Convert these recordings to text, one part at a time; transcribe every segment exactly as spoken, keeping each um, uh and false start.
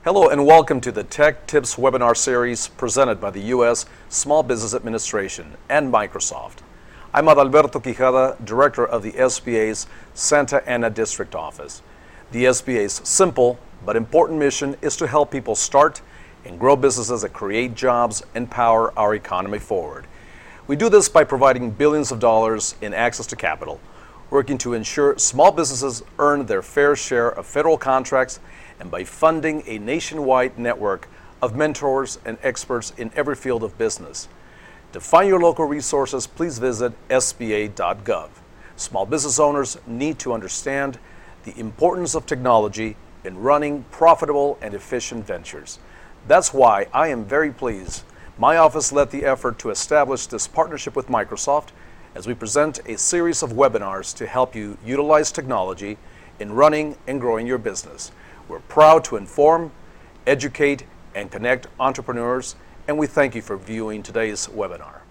Hello and welcome to the Tech Tips webinar series presented by the U S Small Business Administration and Microsoft. I'm Adalberto Quijada, Director of the S B A's Santa Ana District Office. The S B A's simple but important mission is to help people start and grow businesses that create jobs and power our economy forward. We do this by providing billions of dollars in access to capital, working to ensure small businesses earn their fair share of federal contracts, and by funding a nationwide network of mentors and experts in every field of business. To find your local resources, please visit S B A dot gov. Small business owners need to understand the importance of technology in running profitable and efficient ventures. That's why I am very pleased my office led the effort to establish this partnership with Microsoft as we present a series of webinars to help you utilize technology in running and growing your business. We're proud to inform, educate, and connect entrepreneurs, and we thank you for viewing today's webinar.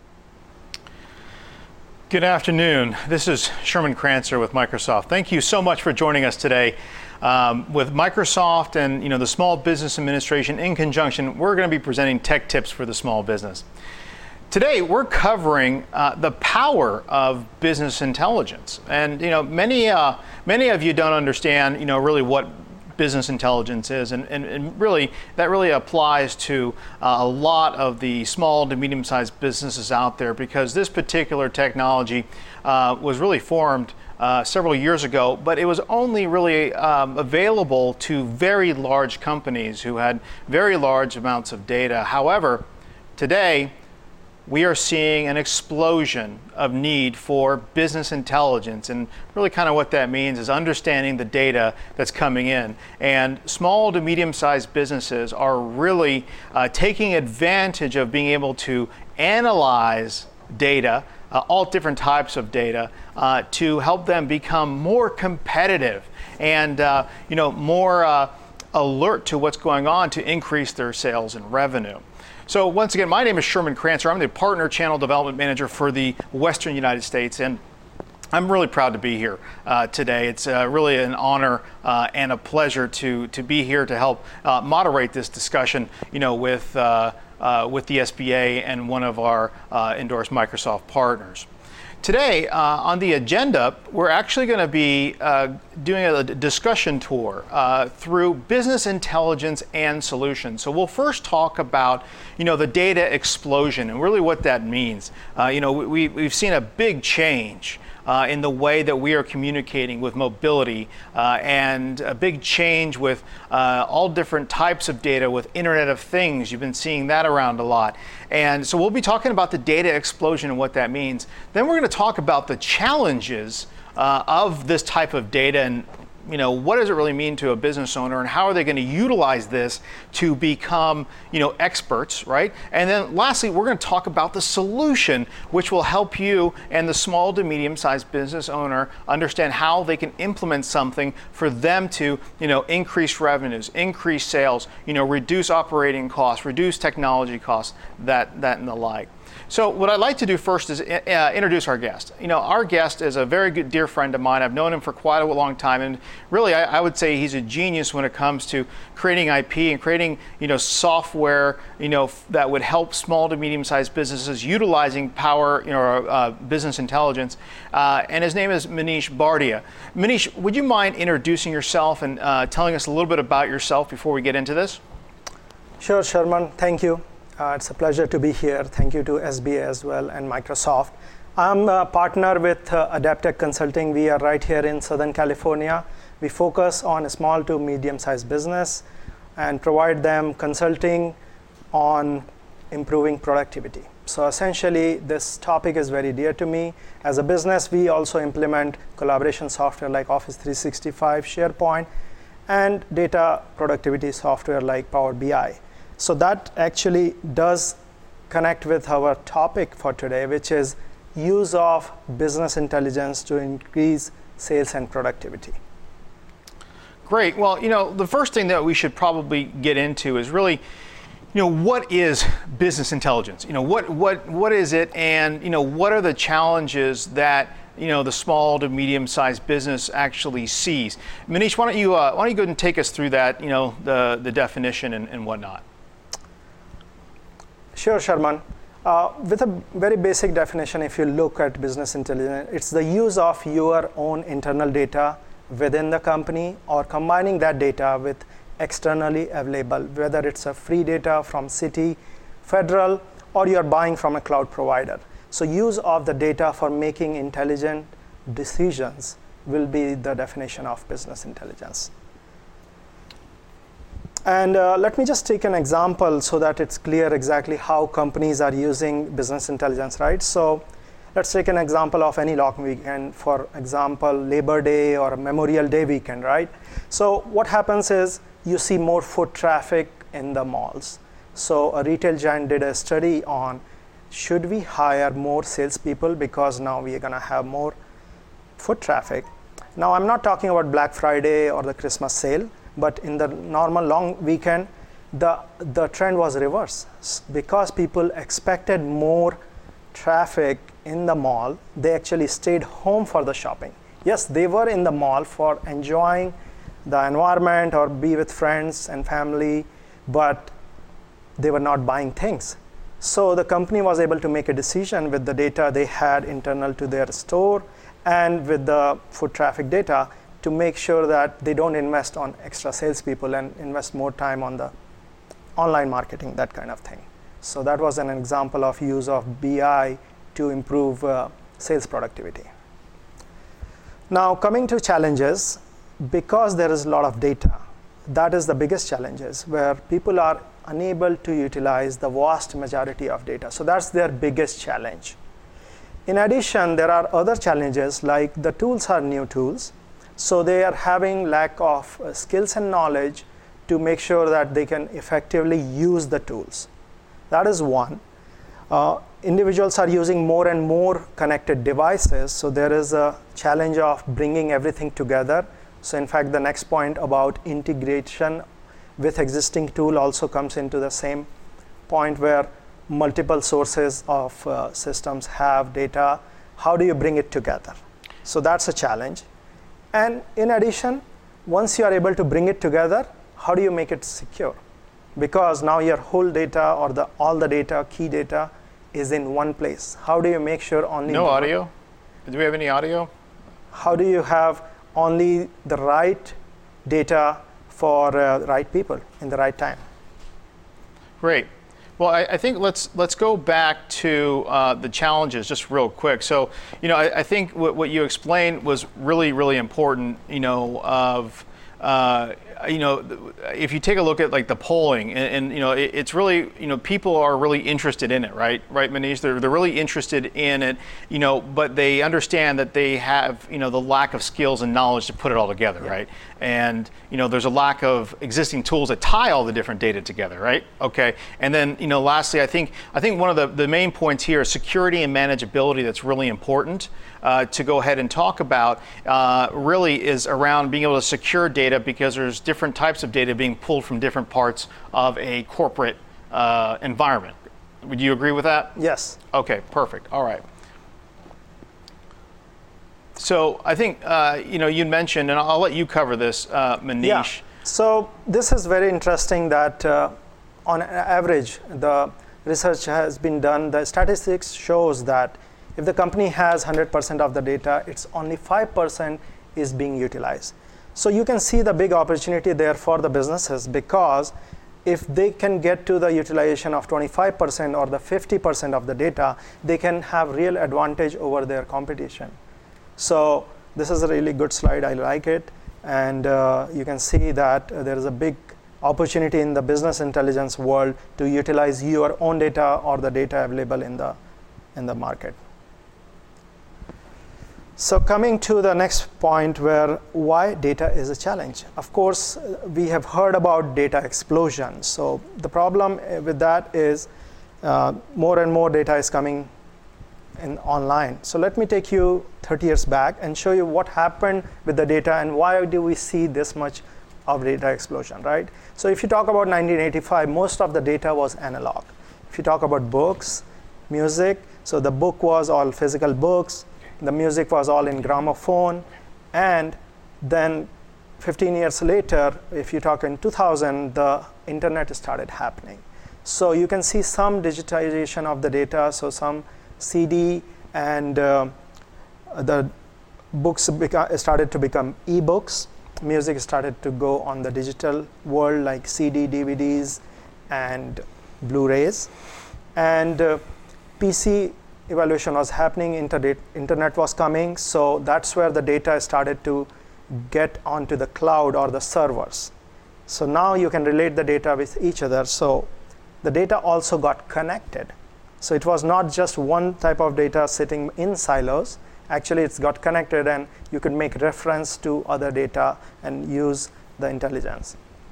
Good afternoon. This is Sherman Krancer with Microsoft. Thank you so much for joining us today. Um, with Microsoft and you know the Small Business Administration in conjunction, we're going to be presenting tech tips for the small business. Today, we're covering uh, the power of business intelligence, and you know many uh, many of you don't understand you know really what business intelligence is, and, and, and really that really applies to uh, a lot of the small to medium-sized businesses out there, because this particular technology uh, was really formed uh, several years ago, but it was only really um, available to very large companies who had very large amounts of data. However, today we are seeing an explosion of need for business intelligence, and really kind of what that means is understanding the data that's coming in. And small to medium-sized businesses are really uh, taking advantage of being able to analyze data, uh, all different types of data, uh, to help them become more competitive and uh, you know more uh, alert to what's going on to increase their sales and revenue. So once again, my name is Sherman Krancer. I'm the Partner Channel Development Manager for the Western United States, and I'm really proud to be here uh, today. It's uh, really an honor uh, and a pleasure to to be here to help uh, moderate this discussion, you know, with uh, uh, with the S B A and one of our uh, endorsed Microsoft partners. Today, uh, on the agenda, we're actually going to be uh, doing a discussion tour uh, through business intelligence and solutions. So we'll first talk about, you know, the data explosion and really what that means. Uh, you know, we, we've seen a big change Uh, in the way that we are communicating with mobility, uh, and a big change with uh, all different types of data with Internet of Things. You've been seeing that around a lot. And so we'll be talking about the data explosion and what that means. Then we're going to talk about the challenges uh, of this type of data, and you know, what does it really mean to a business owner, and how are they going to utilize this to become, you know, experts, right? And then lastly, we're going to talk about the solution, which will help you and the small to medium-sized business owner understand how they can implement something for them to, you know, increase revenues, increase sales, you know, reduce operating costs, reduce technology costs, that, that and the like. So what I'd like to do first is uh, introduce our guest. You know, our guest is a very good dear friend of mine. I've known him for quite a long time, and really I, I would say he's a genius when it comes to creating I P and creating, you know, software, you know, f- that would help small to medium-sized businesses utilizing power, you know, uh, business intelligence. Uh, and his name is Manish Bardia. Manish, would you mind introducing yourself and uh, telling us a little bit about yourself before we get into this? Sure, Sherman. Thank you. Uh, it's a pleasure to be here. Thank you to S B A as well and Microsoft. I'm a partner with uh, Adaptec Consulting. We are right here in Southern California. We focus on a small to medium-sized business and provide them consulting on improving productivity. So essentially, this topic is very dear to me. As a business, we also implement collaboration software like Office three sixty-five, SharePoint, and data productivity software like Power B I. So that actually does connect with our topic for today, which is use of business intelligence to increase sales and productivity. Great. Well, you know, the first thing that we should probably get into is really, you know, what is business intelligence? You know, what what what is it, and you know, what are the challenges that you know, the small to medium-sized business actually sees. Manish, why don't you uh, why don't you go ahead and take us through that, you know, the the definition and, and whatnot. Sure, Sharman. Uh, with a very basic definition, if you look at business intelligence, it's the use of your own internal data within the company or combining that data with externally available, whether it's a free data from city, federal, or you're buying from a cloud provider. So use of the data for making intelligent decisions will be the definition of business intelligence. And uh, let me just take an example so that it's clear exactly how companies are using business intelligence, right? So let's take an example of any long weekend, for example, Labor Day or Memorial Day weekend, right? So what happens is you see more foot traffic in the malls. So a retail giant did a study on, should we hire more salespeople because now we are gonna have more foot traffic. Now I'm not talking about Black Friday or the Christmas sale, but in the normal long weekend, the, the trend was reverse. Because people expected more traffic in the mall, they actually stayed home for the shopping. Yes, they were in the mall for enjoying the environment or be with friends and family, but they were not buying things. So the company was able to make a decision with the data they had internal to their store and with the foot traffic data to make sure that they don't invest on extra salespeople and invest more time on the online marketing, that kind of thing. So that was an example of use of B I to improve uh, sales productivity. Now coming to challenges, because there is a lot of data, that is the biggest challenges where people are unable to utilize the vast majority of data. So that's their biggest challenge. In addition, there are other challenges like the tools are new tools. So they are having lack of uh, skills and knowledge to make sure that they can effectively use the tools. That is one. Uh, individuals are using more and more connected devices. So there is a challenge of bringing everything together. So in fact, the next point about integration with existing tool also comes into the same point where multiple sources of uh, systems have data. How do you bring it together? So that's a challenge. And in addition, once you are able to bring it together, how do you make it secure? Because now your whole data or the all the data, key data, is in one place. How do you make sure only no audio? Do we have any audio? How do you have only the right data for uh, right people in the right time? Great. Well, I, I think let's let's go back to uh, the challenges just real quick. So, you know, I, I think what, what you explained was really, really important. You know, of uh, you know, if you take a look at like the polling, and, and you know, it, it's really, you know, people are really interested in it, right? Right, Manish? They're they're really interested in it, you know, but they understand that they have, you know, the lack of skills and knowledge to put it all together, yeah. Right? And you know, there's a lack of existing tools that tie all the different data together, right? Okay. And then, you know, lastly, I think I think one of the, the main points here is security and manageability. That's really important uh, to go ahead and talk about. Uh, really is around being able to secure data because there's different types of data being pulled from different parts of a corporate uh, environment. Would you agree with that? Yes. Okay. Perfect. All right. So I think, uh, you know, you mentioned, and I'll let you cover this, uh, Manish. Yeah. So this is very interesting that uh, on average, the research has been done. The statistics shows that if the company has one hundred percent of the data, it's only five percent is being utilized. So you can see the big opportunity there for the businesses because if they can get to the utilization of twenty-five percent or the fifty percent of the data, they can have real advantage over their competition. So this is a really good slide. I like it. And uh, you can see that uh, there is a big opportunity in the business intelligence world to utilize your own data or the data available in the, in the market. So coming to the next point where why data is a challenge. Of course, we have heard about data explosion. So the problem with that is uh, more and more data is coming in online. So let me take you thirty years back and show you what happened with the data and why do we see this much of data explosion, right? So if you talk about nineteen eighty-five, most of the data was analog. If you talk about books, music, so the book was all physical books, the music was all in gramophone, and then fifteen years later, if you talk in two thousand, the internet started happening. So you can see some digitization of the data, so some C D and uh, the books beca- started to become e-books. Music started to go on the digital world like C D, D V Ds, and Blu-rays. And uh, P C evolution was happening, internet, internet was coming, so that's where the data started to get onto the cloud or the servers. So now you can relate the data with each other. So the data also got connected. So it was not just one type of data sitting in silos. Actually, it's got connected, and you could make reference to other data and use the intelligence.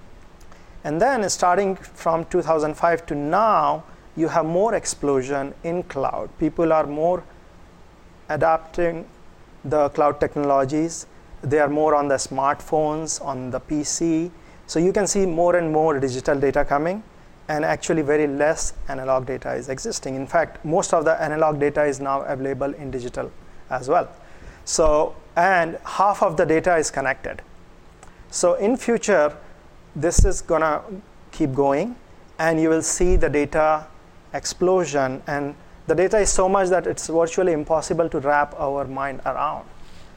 And then starting from two thousand five to now, you have more explosion in cloud. People are more adapting the cloud technologies. They are more on the smartphones, on the P C. So you can see more and more digital data coming, and actually very less analog data is existing. In fact, most of the analog data is now available in digital as well. So, and half of the data is connected. So in future, this is gonna keep going, and you will see the data explosion, and the data is so much that it's virtually impossible to wrap our mind around.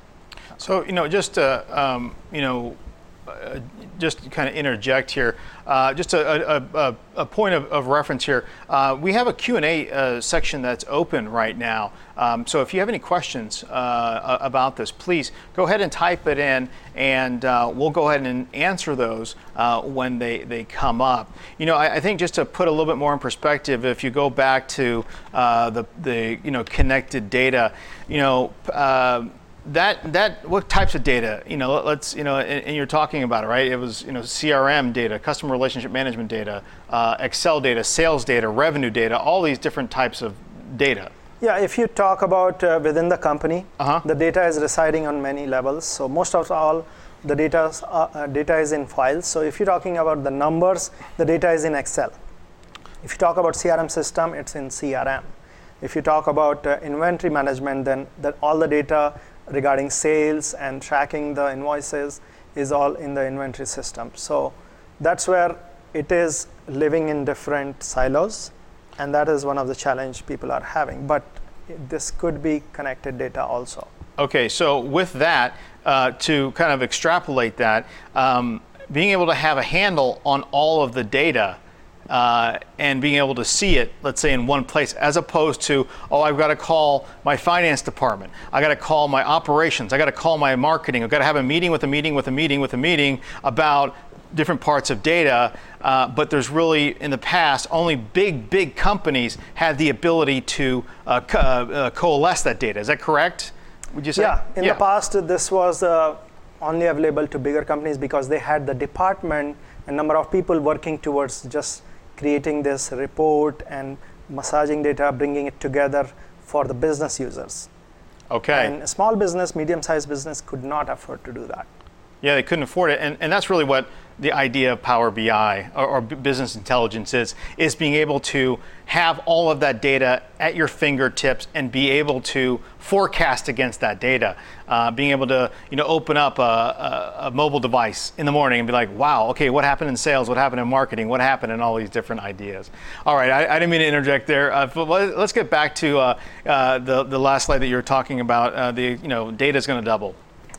So, you know, just, uh, um, you know, uh, just to kind of interject here, uh, just a, a, a, a point of, of reference here. Uh, we have a Q and A uh, section that's open right now. Um, so if you have any questions uh, about this, please go ahead and type it in, and uh, we'll go ahead and answer those uh, when they, they come up. You know, I, I think just to put a little bit more in perspective, if you go back to uh, the, the, you know, connected data, you know, uh, That that what types of data, you know, let's, you know, and, and you're talking about it, right? It was, you know, C R M data, customer relationship management data, uh, Excel data, sales data, revenue data, all these different types of data. Yeah, if you talk about uh, within the company, uh-huh. the data is residing on many levels. So most of all, the data uh, uh, data is in files. So if you're talking about the numbers, the data is in Excel. If you talk about C R M system, it's in C R M. If you talk about uh, inventory management, then that all the data regarding sales and tracking the invoices is all in the inventory system. So that's where it is living in different silos, and that is one of the challenge people are having. But this could be connected data also. Okay, so with that, uh, to kind of extrapolate that, um, being able to have a handle on all of the data Uh, and being able to see it, let's say, in one place, as opposed to, oh, I've got to call my finance department, I got to call my operations, I got to call my marketing, I've got to have a meeting with a meeting with a meeting with a meeting about different parts of data. Uh, but there's really, in the past, only big, big companies had the ability to uh, co- uh, coalesce that data. Is that correct? Would you say? Yeah, in yeah. the past, this was uh, only available to bigger companies because they had the department and number of people working towards just creating this report and massaging data, bringing it together for the business users. Okay. And a small business, medium-sized business could not afford to do that. Yeah, they couldn't afford it, and, and that's really what the idea of Power B I or, or business intelligence is, is being able to have all of that data at your fingertips and be able to forecast against that data. Uh, being able to, you know, open up a, a, a mobile device in the morning and be like, wow, okay, what happened in sales? What happened in marketing? What happened in all these different ideas? All right, I, I didn't mean to interject there. Uh, let's get back to uh, uh, the, the last slide that you were talking about. Uh, the, you know, data is going to double.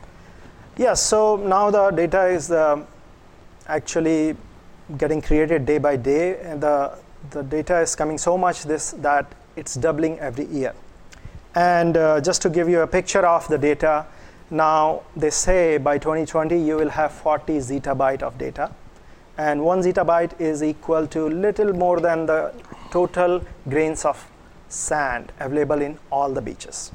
Yes, so now the data is uh, actually getting created day by day, and the, the data is coming so much this that it's doubling every year. And uh, just to give you a picture of the data, now they say by twenty twenty you will have forty zettabyte of data, and one zettabyte is equal to little more than the total grains of sand available in all the beaches.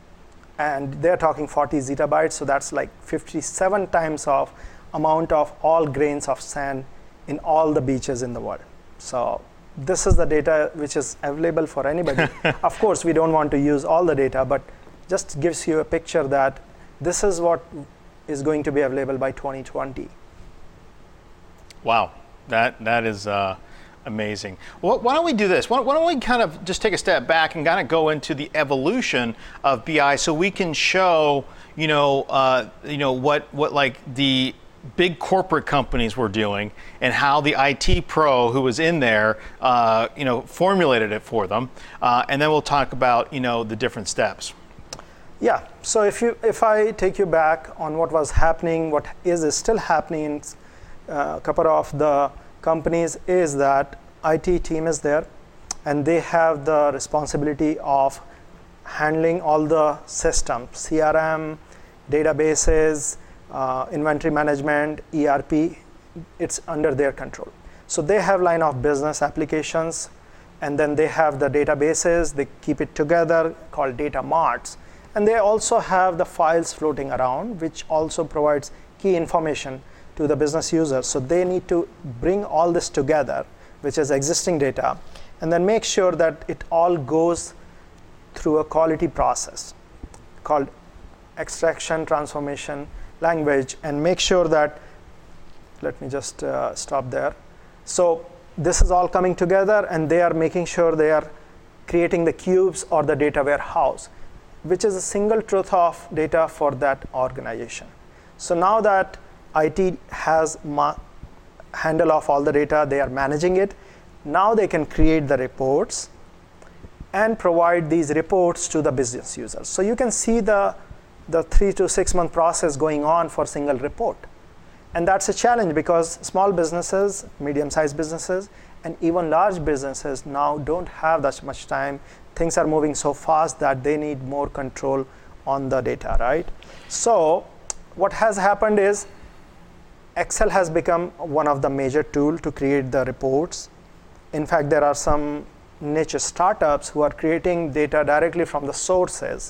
And they're talking forty zettabytes, so that's like fifty-seven times of amount of all grains of sand in all the beaches in the world. So this is the data which is available for anybody. Of course, we don't want to use all the data, but just gives you a picture that this is what is going to be available by twenty twenty. Wow, that that is uh, Amazing. Well, why don't we do this? Why why don't we kind of just take a step back and kind of go into the evolution of B I, so we can show, you know, uh, you know what what like the big corporate companies were doing and how the I T pro who was in there, uh, you know, formulated it for them, uh, and then we'll talk about, you know, the different steps. Yeah. So if you if I take you back on what was happening, what is, is still happening in uh, a couple of the companies, is that I T team is there, and they have the responsibility of handling all the systems, C R M, databases, uh, inventory management, E R P. It's under their control. So they have line of business applications, and then they have the databases. They keep it together, called data marts, and they also have the files floating around, which also provides key information to the business users. So they need to bring all this together, which is existing data, and then make sure that it all goes through a quality process called extraction, transformation, language, and make sure that, let me just uh, stop there. So this is all coming together, and they are making sure they are creating the cubes or the data warehouse, which is a single truth of data for that organization. So now that I T has ma- handle of all the data, they are managing it. Now they can create the reports and provide these reports to the business users. So you can see the, the three to six month process going on for a single report. And that's a challenge, because small businesses, medium-sized businesses, and even large businesses now don't have that much time. Things are moving so fast that they need more control on the data, right? So what has happened is Excel has become one of the major tools to create the reports. In fact, there are some niche startups who are creating data directly from the sources.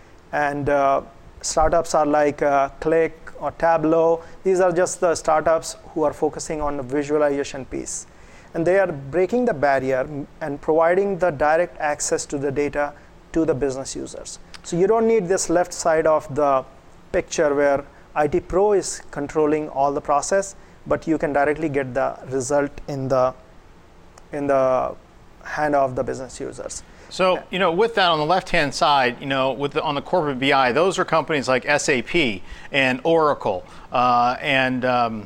And uh, startups are like uh, Qlik or Tableau. These are just the startups who are focusing on the visualization piece. And they are breaking the barrier and providing the direct access to the data to the business users. So you don't need this left side of the picture where I T pro is controlling all the process, but you can directly get the result in the in the hand of the business users. So, you know, with that on the left-hand side, you know, with the, on the corporate B I, those are companies like S A P and Oracle uh, and um,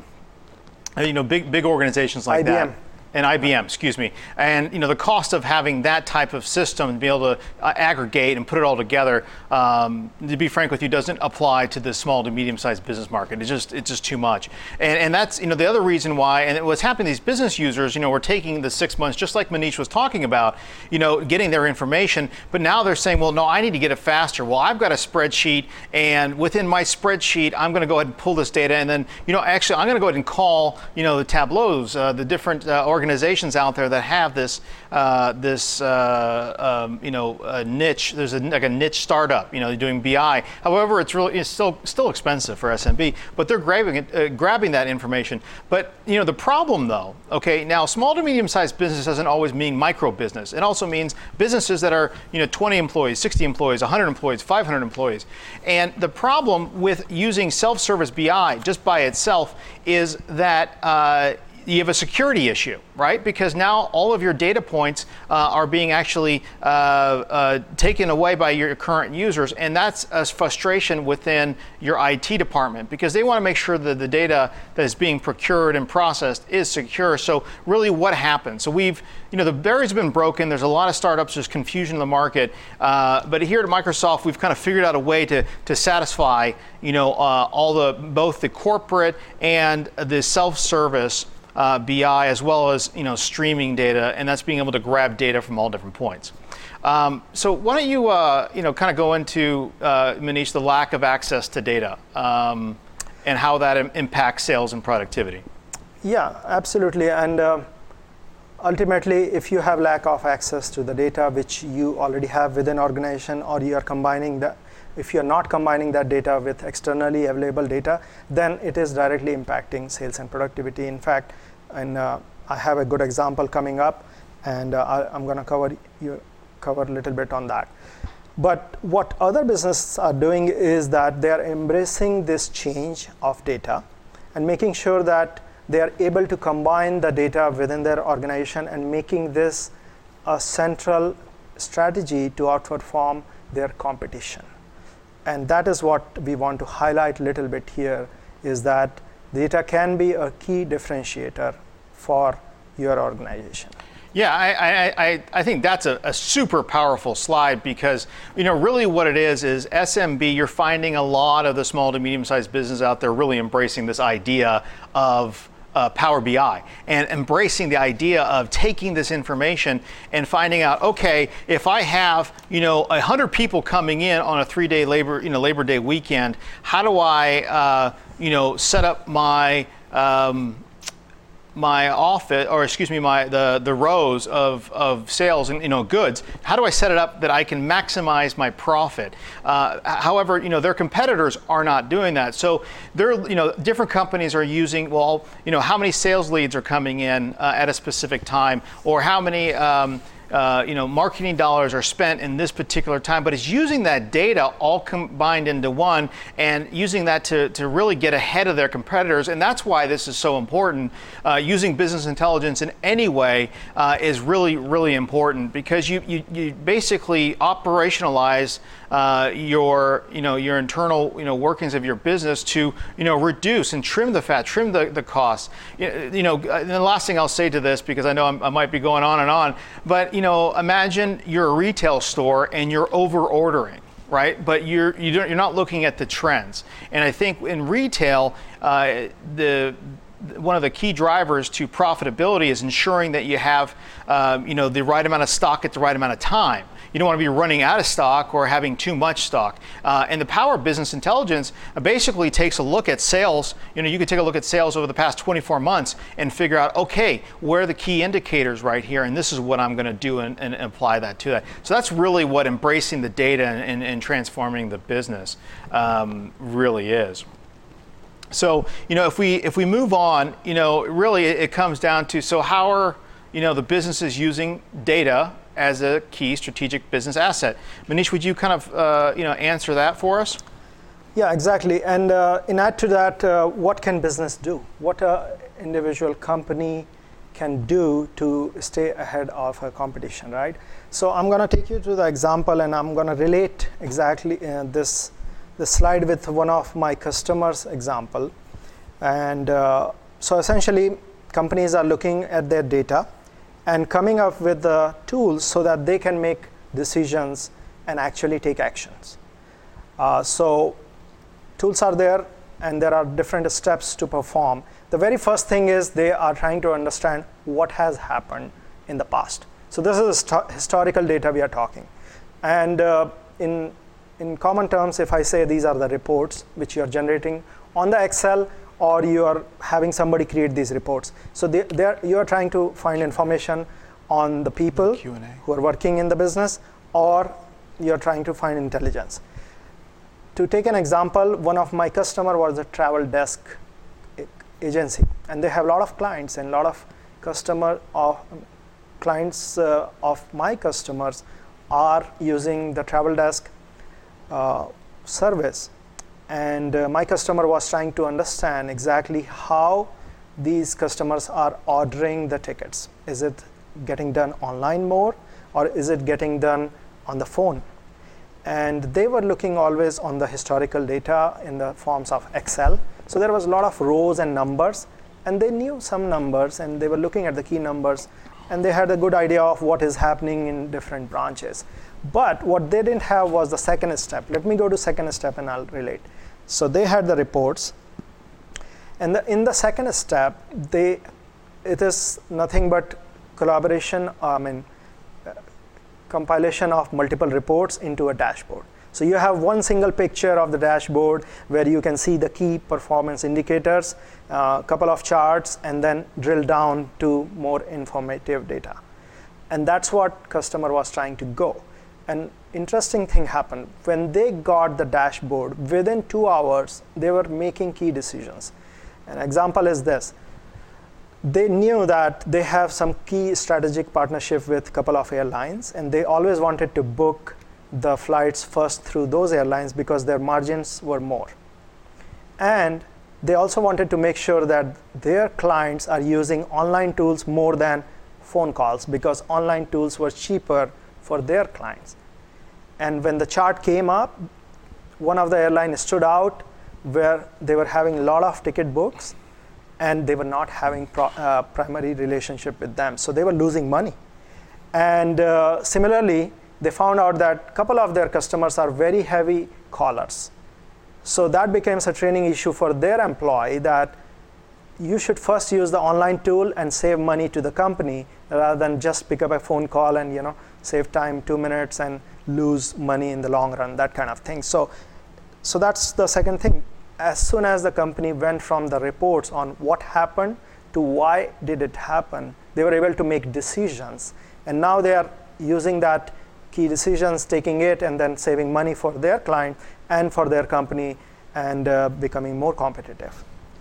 you know, big big organizations like I B M. that. And I B M, excuse me. And you know, the cost of having that type of system to be able to uh, aggregate and put it all together, um, to be frank with you, doesn't apply to the small to medium-sized business market. It's just it's just too much. And and that's, you know, the other reason why. And what's happening, these business users, you know, were taking the six months, just like Manish was talking about, you know, getting their information. But now they're saying, well, no, I need to get it faster. Well, I've got a spreadsheet, and within my spreadsheet, I'm going to go ahead and pull this data, and then, you know, actually, I'm going to go ahead and call, you know, the Tableaus, uh, the different uh, organizations organizations out there that have this uh, this uh, um, you know uh, niche. There's a, like a niche startup, you know, doing B I. However, it's really it's still still expensive for S M B, but they're grabbing it, uh, grabbing that information. But you know, the problem though, okay, now small to medium-sized business doesn't always mean micro business. It also means businesses that are, you know, twenty employees, sixty employees, one hundred employees, five hundred employees. And the problem with using self-service B I just by itself is that uh, you have a security issue, right? Because now all of your data points uh, are being actually uh, uh, taken away by your current users, and that's a frustration within your I T department, because they want to make sure that the data that is being procured and processed is secure. So really, what happens? So we've, you know, the barrier's been broken. There's a lot of startups. There's confusion in the market, uh, but here at Microsoft, we've kind of figured out a way to to satisfy, you know, uh, all the both the corporate and the self-service Uh, B I, as well as, you know, streaming data, and that's being able to grab data from all different points. Um, so why don't you, uh, you know, kind of go into, uh, Manish, the lack of access to data um, and how that im- impacts sales and productivity. Yeah, absolutely. And uh, ultimately, if you have lack of access to the data, which you already have within organization, or you are combining that, if you're not combining that data with externally available data, then it is directly impacting sales and productivity. In fact, and uh, I have a good example coming up, and uh, I, I'm going to cover you cover a little bit on that. But what other businesses are doing is that they are embracing this change of data and making sure that they are able to combine the data within their organization and making this a central strategy to outperform their competition. And that is what we want to highlight a little bit here, is that data can be a key differentiator for your organization. Yeah, I, I, I think that's a, a super powerful slide, because you know really what it is is S M B. You're finding a lot of the small to medium-sized business out there really embracing this idea of uh, Power B I and embracing the idea of taking this information and finding out, okay, if I have you know a hundred people coming in on a three-day labor you know Labor Day weekend, how do I uh, you know set up my um, my office, or excuse me, my the the rows of of sales and you know goods. How do I set it up that I can maximize my profit? Uh, however, you know their competitors are not doing that. So they're you know different companies are using, well, you know how many sales leads are coming in uh, at a specific time, or how many um, Uh, you know, marketing dollars are spent in this particular time, but it's using that data all combined into one and using that to, to really get ahead of their competitors. And that's why this is so important. Uh, using business intelligence in any way uh, is really, really important, because you, you, you basically operationalize uh, your, you know, your internal, you know, workings of your business to, you know, reduce and trim the fat, trim the, the costs. You, you know, and the last thing I'll say to this, because I know I'm, I might be going on and on, but you know, imagine you're a retail store and you're over ordering, right? But you're you don't, you're not looking at the trends. And I think in retail, uh, the one of the key drivers to profitability is ensuring that you have, um, you know, the right amount of stock at the right amount of time. You don't want to be running out of stock or having too much stock. Uh, and the power of business intelligence basically takes a look at sales. You know, you can take a look at sales over the past twenty-four months and figure out, okay, where are the key indicators right here, and this is what I'm going to do and, and apply that to that. So that's really what embracing the data and, and, and transforming the business um, really is. So, you know, if we if we move on, you know, really it, it comes down to, so how are, you know, the businesses using data as a key strategic business asset? Manish, would you kind of, uh, you know, answer that for us? Yeah, exactly. And uh, in add to that, uh, what can business do? What a individual company can do to stay ahead of a competition, right? So I'm going to take you to the example, and I'm going to relate exactly uh, this the slide with one of my customers' example. And uh, so essentially, companies are looking at their data and coming up with the tools so that they can make decisions and actually take actions. Uh, so tools are there, and there are different steps to perform. The very first thing is they are trying to understand what has happened in the past. So this is st- historical data we are talking. And uh, in In common terms, if I say these are the reports which you are generating on the Excel, or you are having somebody create these reports. So they, they are, you are trying to find information on the people Q and A. who are working in the business, or you are trying to find intelligence. To take an example, one of my customer was a travel desk agency, and they have a lot of clients, and a lot of customer of clients uh, of my customers are using the travel desk Uh, service. And uh, my customer was trying to understand exactly how these customers are ordering the tickets. Is it getting done online more, or is it getting done on the phone? And they were looking always on the historical data in the forms of Excel. So there was a lot of rows and numbers, and they knew some numbers, and they were looking at the key numbers, and they had a good idea of what is happening in different branches. But what they didn't have was the second step. Let me go to second step and I'll relate. So they had the reports, and the, in the second step, they it is nothing but collaboration, I mean, uh, compilation of multiple reports into a dashboard. So you have one single picture of the dashboard where you can see the key performance indicators, a uh, couple of charts, and then drill down to more informative data. And that's what customer was trying to go. An interesting thing happened. When they got the dashboard, within two hours, they were making key decisions. An example is this. They knew that they have some key strategic partnership with a couple of airlines, and they always wanted to book the flights first through those airlines because their margins were more. And they also wanted to make sure that their clients are using online tools more than phone calls, because online tools were cheaper for their clients. And when the chart came up, one of the airlines stood out where they were having a lot of ticket books and they were not having pro, uh, primary relationship with them. So they were losing money. And uh, similarly, they found out that a couple of their customers are very heavy callers. So that becomes a training issue for their employee, that you should first use the online tool and save money to the company rather than just pick up a phone call and, you know, save time two minutes and lose money in the long run, that kind of thing. So, so that's the second thing. As soon as the company went from the reports on what happened to why did it happen, they were able to make decisions. And now they are using that key decisions, taking it and then saving money for their client and for their company, and uh, becoming more competitive.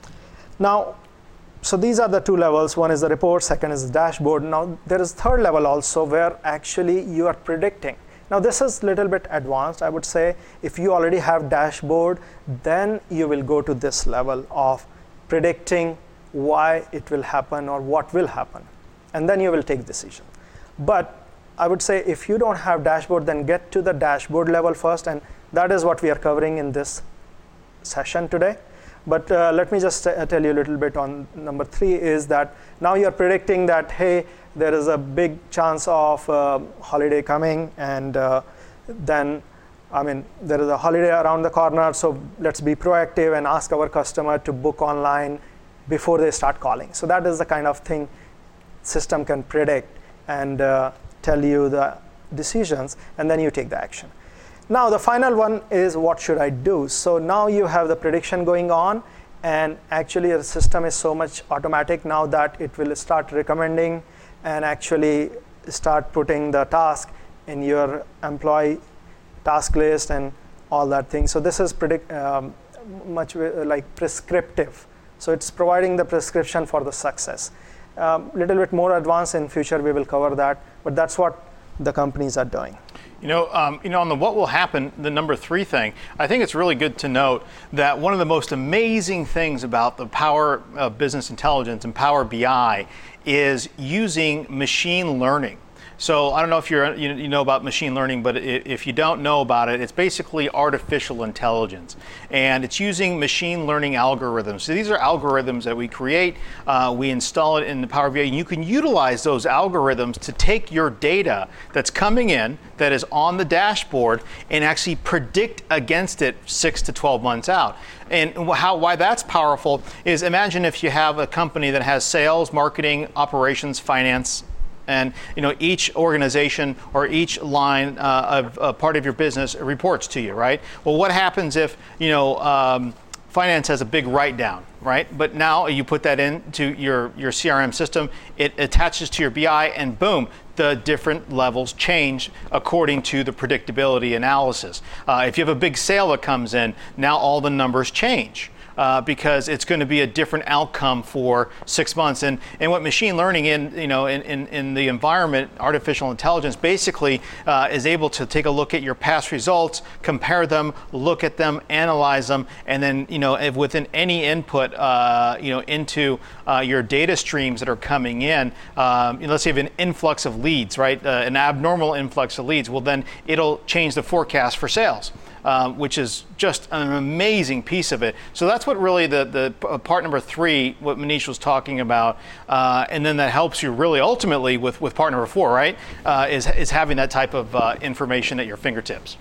Now, so these are the two levels. One is the report, second is the dashboard. Now there is third level also, where actually you are predicting. Now this is a little bit advanced, I would say. If you already have dashboard, then you will go to this level of predicting why it will happen or what will happen. And then you will take decisions. But I would say if you don't have dashboard, then get to the dashboard level first. And that is what we are covering in this session today. But uh, let me just uh, tell you a little bit on number three is that now you're predicting that, hey, there is a big chance of uh, holiday coming, and uh, then, I mean, there is a holiday around the corner, so let's be proactive and ask our customer to book online before they start calling. So that is the kind of thing system can predict and uh, tell you the decisions, and then you take the action. Now the final one is, what should I do? So now you have the prediction going on, and actually the system is so much automatic now that it will start recommending and actually start putting the task in your employee task list and all that thing. So this is predict um, much like prescriptive. So it's providing the prescription for the success. A um, little bit more advanced in future, we will cover that, but that's what the companies are doing. You know, um, you know, on the what will happen, the number three thing, I think it's really good to note that one of the most amazing things about the Power of Business Intelligence and Power B I is using machine learning. So I don't know if you're, you, you know about machine learning, but if you don't know about it, it's basically artificial intelligence. And it's using machine learning algorithms. So these are algorithms that we create, uh, we install it in the Power B I, and you can utilize those algorithms to take your data that's coming in, that is on the dashboard, and actually predict against it six to twelve months out. And how, why that's powerful is, imagine if you have a company that has sales, marketing, operations, finance, and you know each organization or each line uh, of uh, part of your business reports to you, right? Well, what happens if you know um, finance has a big write-down, right? But now you put that into your your C R M system, it attaches to your B I, and boom, the different levels change according to the predictability analysis. Uh, if you have a big sale that comes in, now all the numbers change. Uh, because it's going to be a different outcome for six months. And, and what machine learning in, you know, in, in, in the environment, artificial intelligence, basically uh, is able to take a look at your past results, compare them, look at them, analyze them, and then, you know, if within any input, uh, you know, into uh, your data streams that are coming in, um, let's say you have an influx of leads, right? Uh, an abnormal influx of leads, well then it'll change the forecast for sales. Um, which is just an amazing piece of it. So that's what really the, the part number three, what Manish was talking about, uh, and then that helps you really ultimately with, with part number four, right, uh, is, is having that type of uh, information at your fingertips.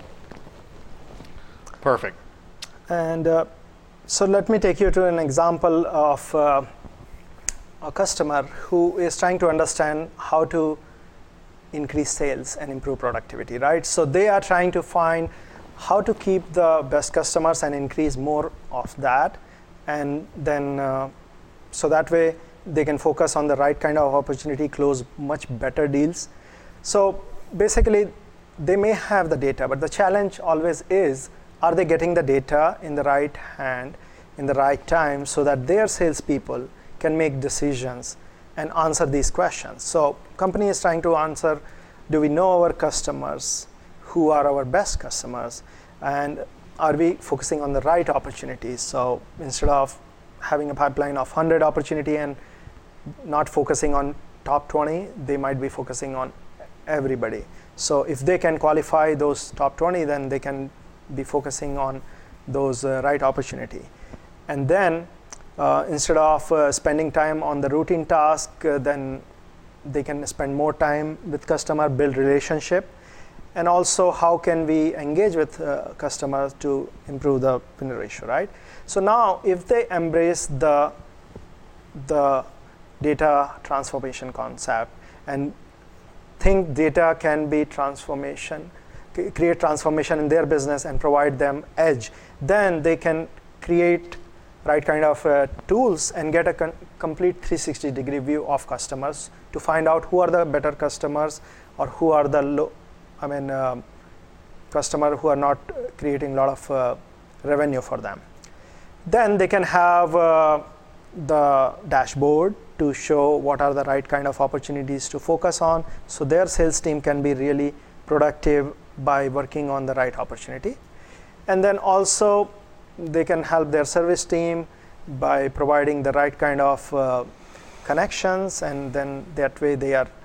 Perfect. And uh, so let me take you to an example of uh, a customer who is trying to understand how to increase sales and improve productivity, right? So they are trying to find how to keep the best customers and increase more of that, and then uh, so that way they can focus on the right kind of opportunity, close much better deals. So basically they may have the data, but the challenge always is, are they getting the data in the right hand in the right time so that their salespeople can make decisions and answer these questions. So company is trying to answer, do we know our customers? Who are our best customers, and are we focusing on the right opportunities? So instead of having a pipeline of one hundred opportunity and not focusing on top twenty, they might be focusing on everybody. So if they can qualify those top twenty, then they can be focusing on those uh, right opportunity. And then uh, instead of uh, spending time on the routine task, uh, then they can spend more time with customer, build relationship, and also how can we engage with uh, customers to improve the win ratio, right? So now if they embrace the, the data transformation concept and think data can be transformation, c- create transformation in their business and provide them edge, then they can create right kind of uh, tools and get a con- complete three sixty degree view of customers to find out who are the better customers or who are the low, I mean, uh, customer who are not creating a lot of uh, revenue for them. Then they can have uh, the dashboard to show what are the right kind of opportunities to focus on, so their sales team can be really productive by working on the right opportunity. And then also they can help their service team by providing the right kind of uh, connections, and then that way they are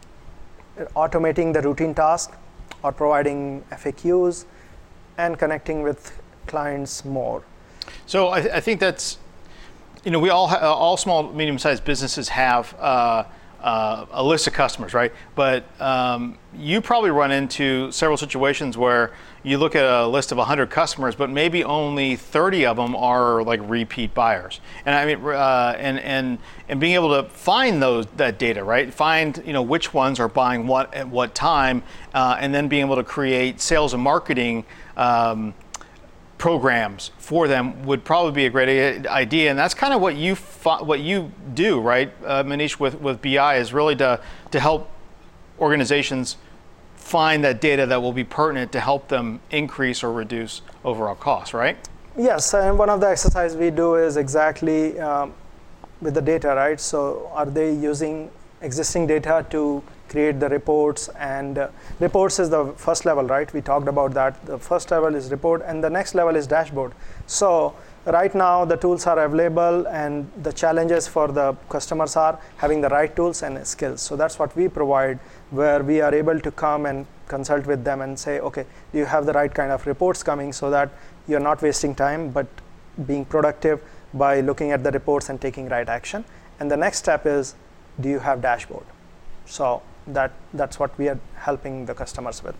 automating the routine task or providing F A Qs and connecting with clients more. So I, th- I think that's, you know, we all ha- all small, medium-sized businesses have uh, uh, a list of customers, right? But um, you probably run into several situations where you look at a list of one hundred customers, but maybe only thirty of them are like repeat buyers. And I mean, uh, and and and being able to find those that data, right? Find, you know, which ones are buying what at what time, uh, and then being able to create sales and marketing Um, programs for them would probably be a great idea, and that's kind of what you fo- what you do, right, uh, Manish, with, with B I, is really to to help organizations find that data that will be pertinent to help them increase or reduce overall costs, right? Yes, and one of the exercises we do is exactly um, with the data, right? So are they using existing data to create the reports? And uh, reports is the first level, right? We talked about that. The first level is report, and the next level is dashboard. So right now the tools are available, and the challenges for the customers are having the right tools and skills. So that's what we provide, where we are able to come and consult with them and say, okay, do you have the right kind of reports coming, so that you're not wasting time but being productive by looking at the reports and taking right action. And the next step is, do you have dashboard? So that that's what we are helping the customers with.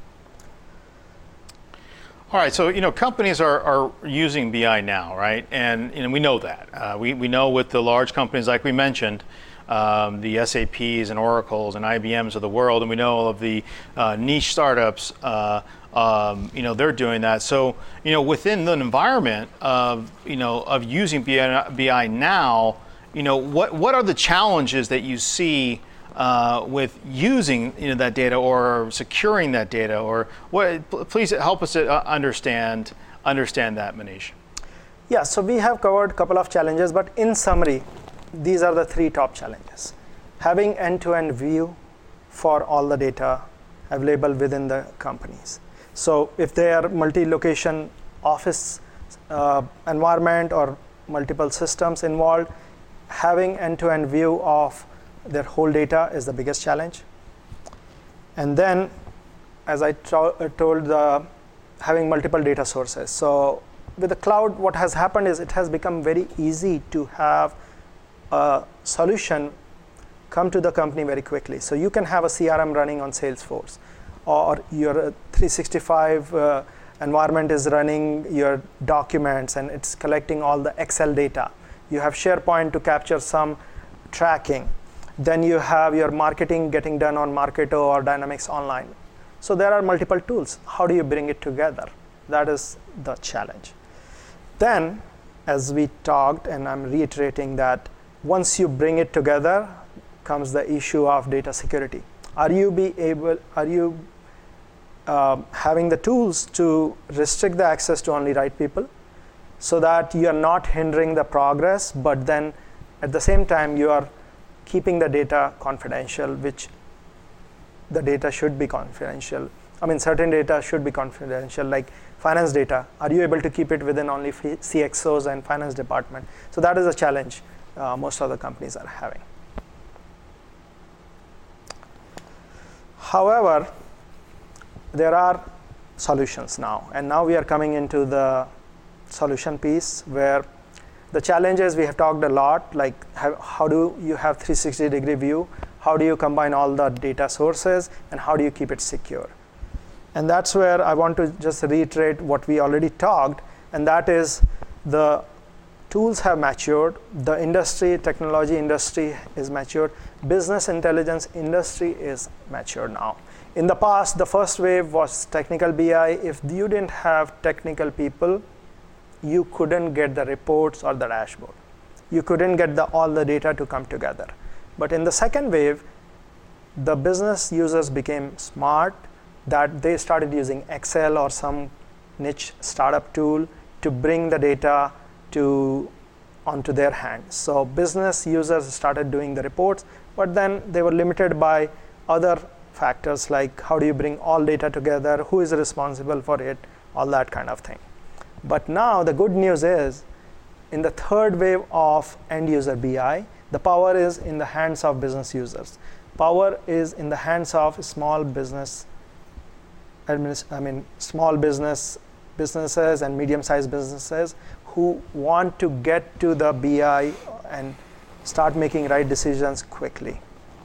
All right, so you know, companies are, are using B I now, right? And, and we know that. Uh, we, we know with the large companies like we mentioned, um, the S A Ps and Oracles and I B Ms of the world, and we know of the uh, niche startups, uh, um, you know, they're doing that. So, you know, within the environment of, you know, of using B I, B I now, you know, what, what are the challenges that you see Uh, with using, you know, that data or securing that data, or what? Please help us to understand understand that, Manish. Yeah, so we have covered a couple of challenges, but in summary, these are the three top challenges. Having end-to-end view for all the data available within the companies. So if they are multi-location office uh, environment or multiple systems involved, having end-to-end view of their whole data is the biggest challenge. And then, as I to- told, uh, having multiple data sources. So with the cloud, what has happened is it has become very easy to have a solution come to the company very quickly. So you can have a C R M running on Salesforce, or your three sixty-five uh, environment is running your documents and it's collecting all the Excel data. You have SharePoint to capture some tracking. Then you have your marketing getting done on Marketo or Dynamics Online. So there are multiple tools. How do you bring it together? That is the challenge. Then, as we talked, and I'm reiterating that, once you bring it together, comes the issue of data security. Are you be able? Are you uh, having the tools to restrict the access to only right people, so that you are not hindering the progress, but then at the same time you are keeping the data confidential, which the data should be confidential I mean, certain data should be confidential, like finance data. Are you able to keep it within only C X Os and finance department? So that is a challenge uh, most of the companies are having. However, there are solutions now, and now we are coming into the solution piece where the challenges we have talked a lot, like how, how do you have three sixty degree view, how do you combine all the data sources, and how do you keep it secure? And that's where I want to just reiterate what we already talked, and that is the tools have matured, the industry, technology industry is matured, business intelligence industry is matured now. In the past, the first wave was technical B I. If you didn't have technical people, you couldn't get the reports or the dashboard. You couldn't get the, all the data to come together. But in the second wave, the business users became smart, that they started using Excel or some niche startup tool to bring the data to onto their hands. So business users started doing the reports, but then they were limited by other factors like how do you bring all data together, who is responsible for it, all that kind of thing. But now the good news is, in the third wave of end user B I, the power is in the hands of business users. Power is in the hands of small business, I mean small business businesses and medium-sized businesses who want to get to the B I and start making right decisions quickly.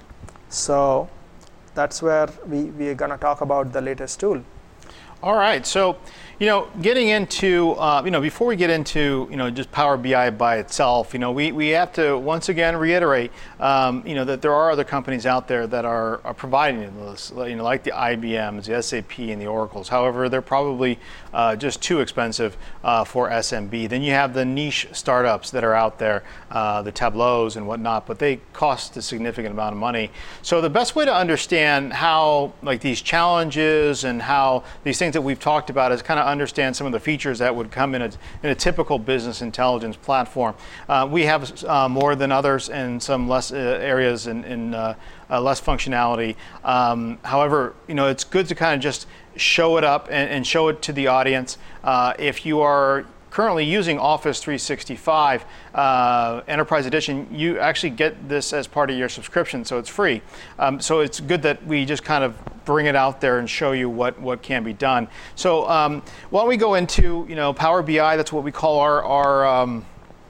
So that's where we, we are going to talk about the latest tool. All right, so you know, getting into uh, you know, before we get into you know just Power B I by itself, you know, we, we have to once again reiterate um, you know that there are other companies out there that are, are providing this, you know, like the I B Ms, the S A P, and the Oracles. However, they're probably uh, just too expensive uh, for S M B. Then you have the niche startups that are out there, uh, the Tableaus and whatnot, but they cost a significant amount of money. So the best way to understand how like these challenges and how these things that we've talked about is kind of understand some of the features that would come in a, in a typical business intelligence platform. Uh, we have uh, more than others and some less uh, areas in, in uh, uh, less functionality. Um, however, you know, it's good to kind of just show it up and, and show it to the audience. Uh, if you are currently using Office three sixty-five uh, Enterprise Edition, you actually get this as part of your subscription, so it's free. Um, so it's good that we just kind of bring it out there and show you what, what can be done. So um, why don't we go into you know Power B I? That's what we call our our um,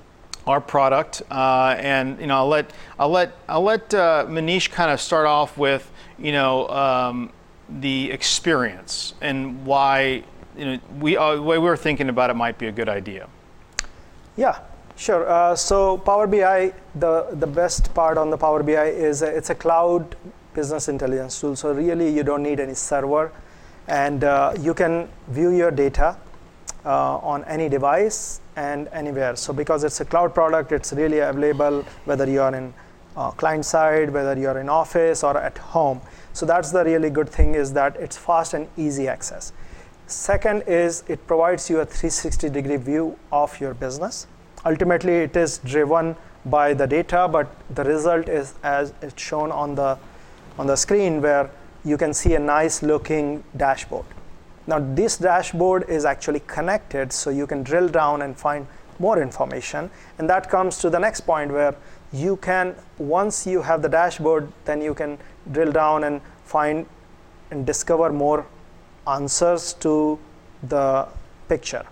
our product, uh, and you know I'll let I'll let I'll let uh, Manish kind of start off with you know um, the experience and why. You know, we uh, the way we were thinking about it might be a good idea. Yeah, sure. Uh, so Power B I, the the best part on the Power B I is uh, it's a cloud business intelligence tool. So really, you don't need any server, and uh, you can view your data uh, on any device and anywhere. So because it's a cloud product, it's really available whether you are in uh, client side, whether you are in office or at home. So that's the really good thing, is that it's fast and easy access. Second is it provides you a three sixty degree view of your business. Ultimately, it is driven by the data, but the result is as it's shown on the on the screen, where you can see a nice looking dashboard. Now this dashboard is actually connected, so you can drill down and find more information. And that comes to the next point, where you can, once you have the dashboard, then you can drill down and find and discover more answers to the picture.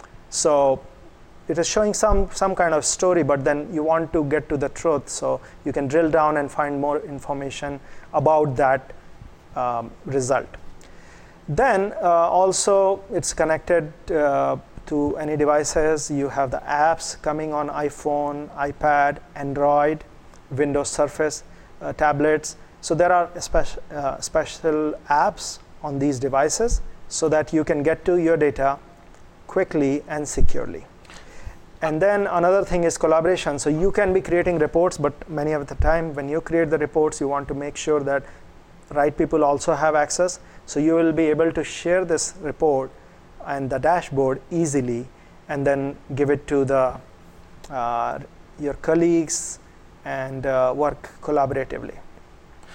So it is showing some some kind of story, but then you want to get to the truth, so you can drill down and find more information about that um, result. Then uh, also it's connected uh, to any devices. You have the apps coming on iPhone, iPad, Android, Windows Surface, uh, tablets. So there are special uh, special apps on these devices so that you can get to your data quickly and securely. And then another thing is collaboration. So you can be creating reports, but many of the time when you create the reports, you want to make sure that right people also have access. So you will be able to share this report and the dashboard easily, and then give it to the uh, your colleagues and uh, work collaboratively.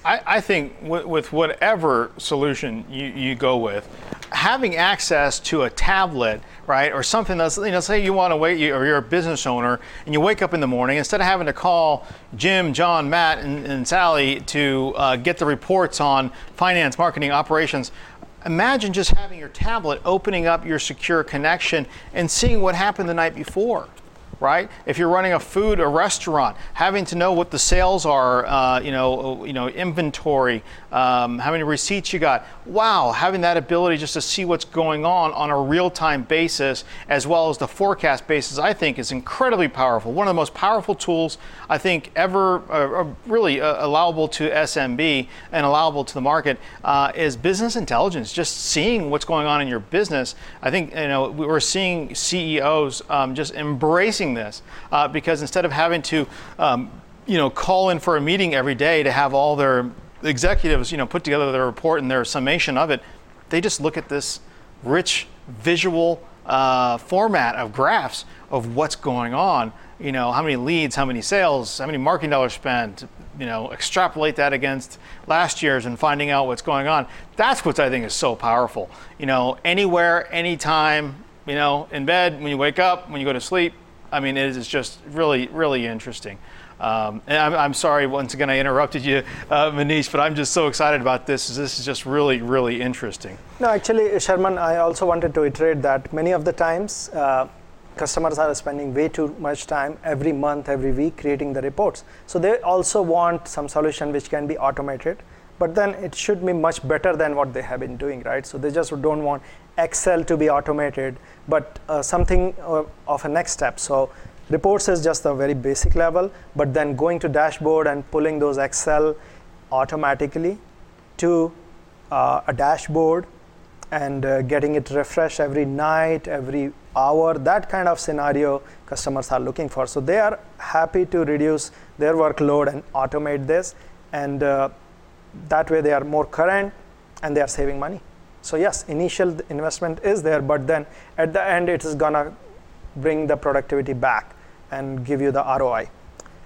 I, I think w- with whatever solution you, you go with, having access to a tablet, right, or something that's, you know, say you want to wait, you, or you're a business owner, and you wake up in the morning, instead of having to call Jim, John, Matt, and, and Sally to uh, get the reports on finance, marketing, operations, imagine just having your tablet opening up your secure connection and seeing what happened the night before. Right? If you're running a food or restaurant, having to know what the sales are, uh, you know, you know, inventory, um, how many receipts you got. Wow, having that ability just to see what's going on on a real-time basis, as well as the forecast basis, I think is incredibly powerful. One of the most powerful tools I think ever, uh, really uh, allowable to S M B and allowable to the market uh, is business intelligence. Just seeing what's going on in your business. I think, you know, we're seeing C E Os um, just embracing this uh, because instead of having to um, you know call in for a meeting every day to have all their executives you know put together their report and their summation of it, they just look at this rich visual uh, format of graphs of what's going on, you know how many leads, how many sales, how many marketing dollars spent, you know extrapolate that against last year's and finding out what's going on. That's what I think is so powerful. You know anywhere, anytime, you know in bed, when you wake up, when you go to sleep. I mean, it is just really, really interesting. Um, and I'm, I'm sorry, once again, I interrupted you, uh, Manish, but I'm just so excited about this. This is just really, really interesting. No, actually, Sherman, I also wanted to iterate that many of the times, uh, customers are spending way too much time every month, every week creating the reports. So they also want some solution which can be automated, but then it should be much better than what they have been doing, right? So they just don't want Excel to be automated, but uh, something uh, of a next step. So reports is just a very basic level, but then going to dashboard and pulling those Excel automatically to uh, a dashboard and uh, getting it refreshed every night, every hour, that kind of scenario customers are looking for. So they are happy to reduce their workload and automate this, and uh, that way they are more current and they are saving money. So yes, initial investment is there, but then at the end it is gonna bring the productivity back and give you the R O I.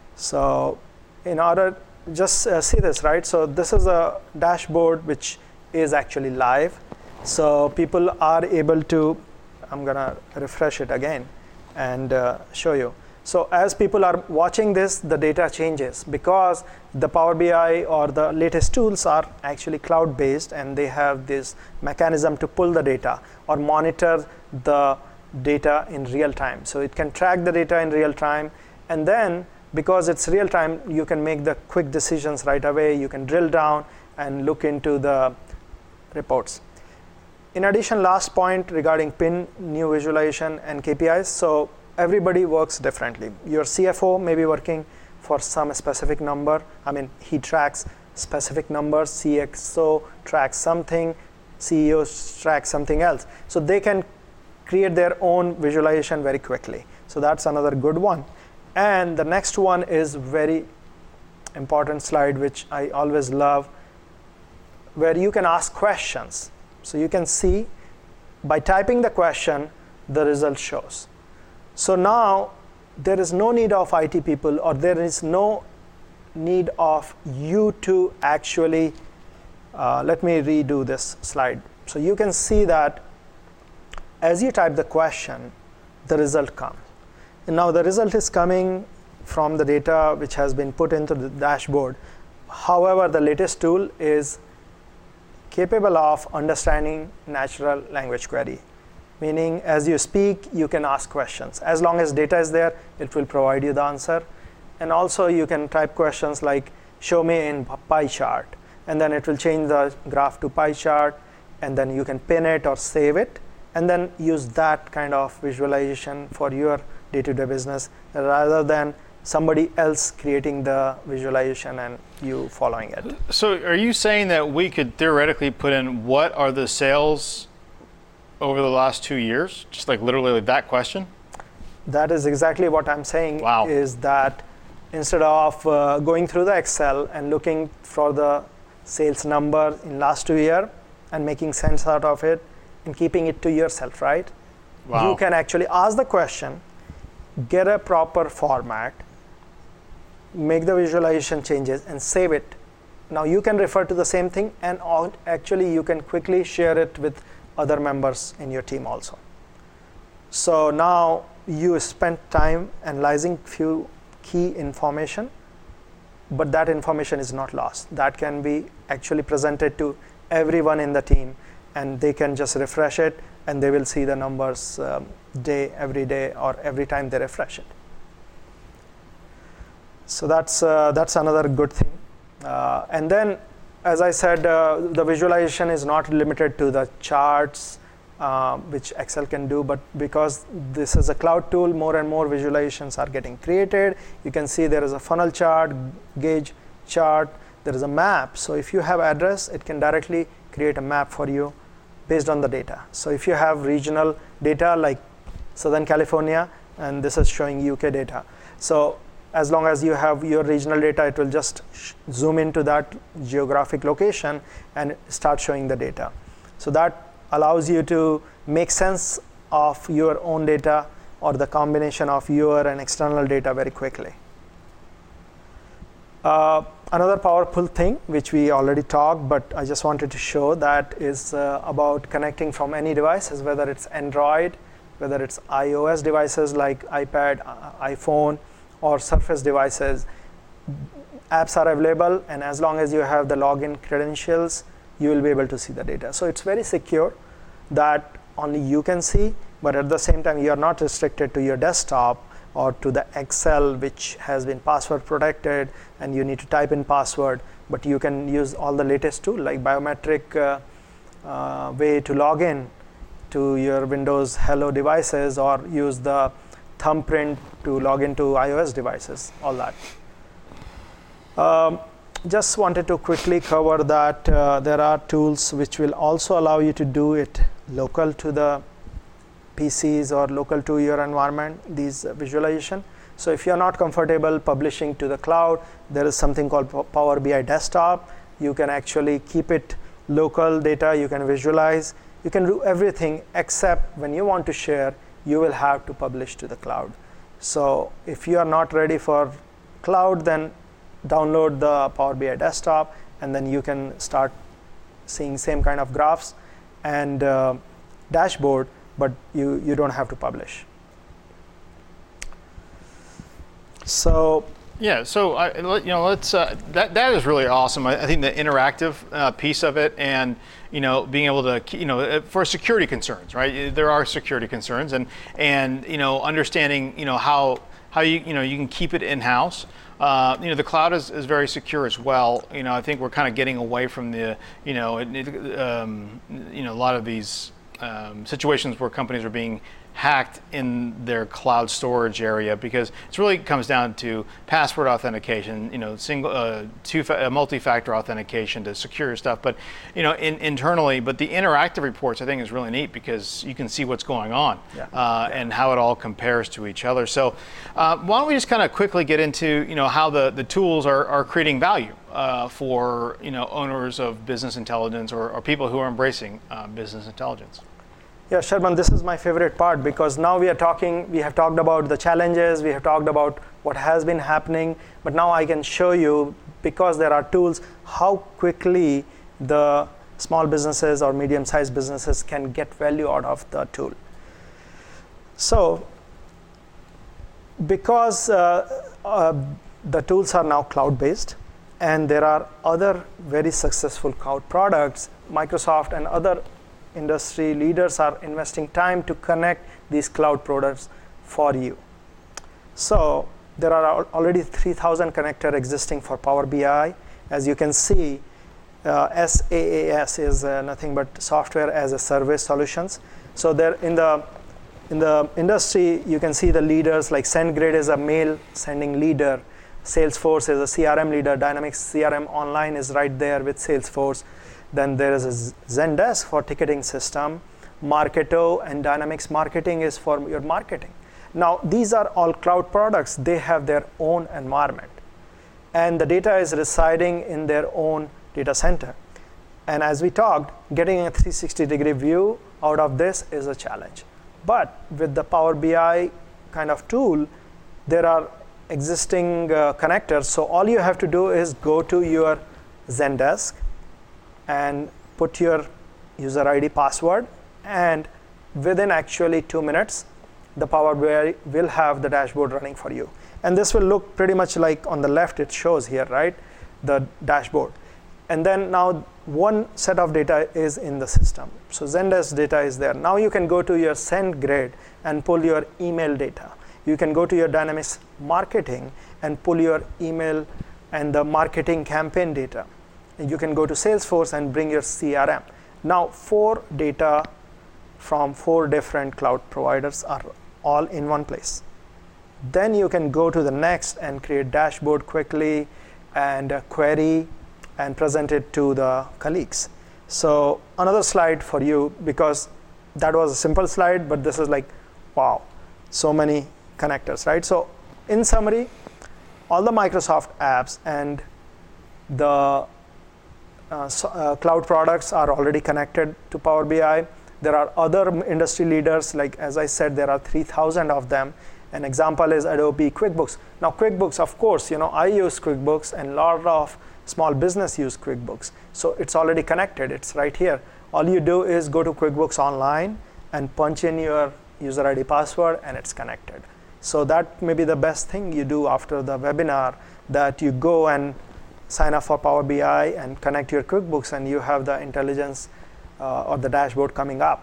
So in order, just uh, see this, right? So this is a dashboard which is actually live. So people are able to, I'm gonna refresh it again and uh, show you. So as people are watching this, the data changes because the Power B I or the latest tools are actually cloud-based, and they have this mechanism to pull the data or monitor the data in real time. So it can track the data in real time, and then because it's real time, you can make the quick decisions right away. You can drill down and look into the reports. In addition, last point regarding P I N, new visualization, and K P Is. So everybody works differently. Your C F O may be working for some specific number. I mean, he tracks specific numbers. C X O tracks something. C E O tracks something else. So they can create their own visualization very quickly. So that's another good one. And the next one is very important slide, which I always love, where you can ask questions. So you can see by typing the question, the result shows. So now there is no need of I T people, or there is no need of you to actually, uh, let me redo this slide. So you can see that as you type the question, the result comes. And now the result is coming from the data which has been put into the dashboard. However, the latest tool is capable of understanding natural language query, meaning as you speak, you can ask questions. As long as data is there, it will provide you the answer. And also you can type questions like, show me in pie chart, and then it will change the graph to pie chart, and then you can pin it or save it, and then use that kind of visualization for your day-to-day business rather than somebody else creating the visualization and you following it. So are you saying that we could theoretically put in what are the sales over the last two years? Just like literally that question? That is exactly what I'm saying. Wow. Is that instead of uh, going through the Excel and looking for the sales number in last two years and making sense out of it and keeping it to yourself, right? Wow. You can actually ask the question, get a proper format, make the visualization changes, and save it Now you can refer to the same thing, and all, actually you can quickly share it with other members in your team also. So now you spent time analyzing few key information, but that information is not lost. That can be actually presented to everyone in the team, and they can just refresh it, and they will see the numbers um, day, every day, or every time they refresh it. So that's, uh, that's another good thing. Uh, and then, as I said, uh, the visualization is not limited to the charts, uh, which Excel can do, but because this is a cloud tool, more and more visualizations are getting created. You can see there is a funnel chart, gauge chart, there is a map. So if you have address, it can directly create a map for you based on the data. So if you have regional data like Southern California, and this is showing U K data. So as long as you have your regional data, it will just zoom into that geographic location and start showing the data. So that allows you to make sense of your own data or the combination of your and external data very quickly. Uh, another powerful thing, which we already talked, but I just wanted to show, that is uh, about connecting from any devices, whether it's Android, whether it's iOS devices like iPad, iPhone, or Surface devices. Apps are available, and as long as you have the login credentials, you will be able to see the data. So it's very secure that only you can see, but at the same time, you are not restricted to your desktop or to the Excel, which has been password protected, and you need to type in password, but you can use all the latest tool like biometric uh, uh, way to log in to your Windows Hello devices, or use the thumbprint to log into iOS devices, all that. Um, just wanted to quickly cover that uh, there are tools which will also allow you to do it local to the P Cs or local to your environment, these uh, visualization. So if you're not comfortable publishing to the cloud, there is something called Power B I Desktop. You can actually keep it local data, you can visualize, you can do everything, except when you want to share, you will have to publish to the cloud. So if you are not ready for cloud, then download the Power B I Desktop, and then you can start seeing same kind of graphs and uh, dashboard, but you, you don't have to publish. So yeah, so I, you know, let's uh, that that is really awesome. I, I think the interactive uh, piece of it, and you know, being able to, you know, for security concerns, right? There are security concerns, and and you know, understanding, you know, how how you you know you can keep it in house. Uh, you know, the cloud is, is very secure as well. You know, I think we're kind of getting away from the, you know, it, it, um, you know, a lot of these um, situations where companies are being hacked in their cloud storage area, because it really comes down to password authentication, you know, single, uh, two, uh, multi-factor authentication to secure your stuff. But you know, in, internally, but the interactive reports I think is really neat, because you can see what's going on yeah. Uh, and how it all compares to each other. So uh, why don't we just kind of quickly get into, you know, how the, the tools are, are creating value uh, for, you know, owners of business intelligence, or, or people who are embracing uh, business intelligence. Yeah, Sherman, this is my favorite part, because now we are talking, we have talked about the challenges, we have talked about what has been happening, but now I can show you, because there are tools, how quickly the small businesses or medium-sized businesses can get value out of the tool. So, because uh, uh, the tools are now cloud-based, and there are other very successful cloud products, Microsoft and other industry leaders are investing time to connect these cloud products for you. So there are already three thousand connectors existing for Power B I. As you can see, uh, SaaS is uh, nothing but software as a service solutions. So there in the in the industry, you can see the leaders like SendGrid is a mail sending leader, Salesforce is a C R M leader, Dynamics C R M Online is right there with Salesforce. Then there is a Zendesk for ticketing system, Marketo and Dynamics Marketing is for your marketing. Now, these are all cloud products. They have their own environment, and the data is residing in their own data center. And as we talked, getting a three sixty degree view out of this is a challenge. But with the Power B I kind of tool, there are existing uh, connectors. So all you have to do is go to your Zendesk and put your user I D password, and within actually two minutes, the Power B I will have the dashboard running for you. And this will look pretty much like on the left it shows here, right? The dashboard. And then now one set of data is in the system. So Zendesk data is there. Now you can go to your SendGrid and pull your email data. You can go to your Dynamics Marketing and pull your email and the marketing campaign data. And you can go to Salesforce and bring your C R M. Now four data from four different cloud providers are all in one place. Then you can go to the next and create dashboard quickly and a query and present it to the colleagues. So another slide for you, because that was a simple slide, but this is like, wow, so many connectors, right? So in summary, all the Microsoft apps and the uh, so, uh, cloud products are already connected to Power B I. There are other industry leaders, like as I said, there are three thousand of them. An example is Adobe QuickBooks. Now QuickBooks, of course, you know, I use QuickBooks and a lot of small business use QuickBooks. So it's already connected, it's right here. All you do is go to QuickBooks Online and punch in your user I D password and it's connected. So that may be the best thing you do after the webinar, that you go and sign up for Power B I and connect your QuickBooks and you have the intelligence uh, or the dashboard coming up.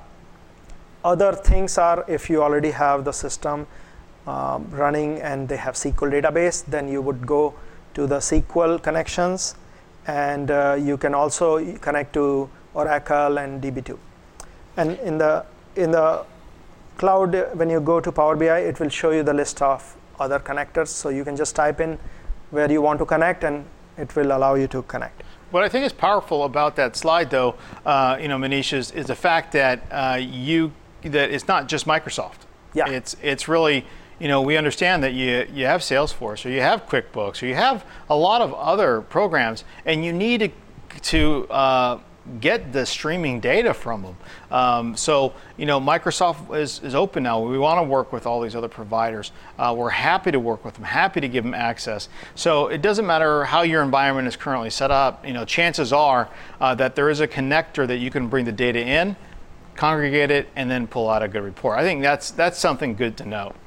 Other things are, if you already have the system um, running and they have S Q L database, then you would go to the S Q L connections, and uh, you can also connect to Oracle and D B two. And in the in the cloud, when you go to Power B I, it will show you the list of other connectors. So you can just type in where you want to connect, and it will allow you to connect. What I think is powerful about that slide, though, uh, you know, Manish, is, is the fact that uh, you that it's not just Microsoft. Yeah. It's it's really, you know, we understand that you you have Salesforce or you have QuickBooks or you have a lot of other programs, and you need to to uh, get the streaming data from them. Um, so, you know, Microsoft is, is open now. We want to work with all these other providers. Uh, we're happy to work with them, happy to give them access. So it doesn't matter how your environment is currently set up. You know, chances are uh, that there is a connector that you can bring the data in, congregate it, and then pull out a good report. I think that's that's something good to know.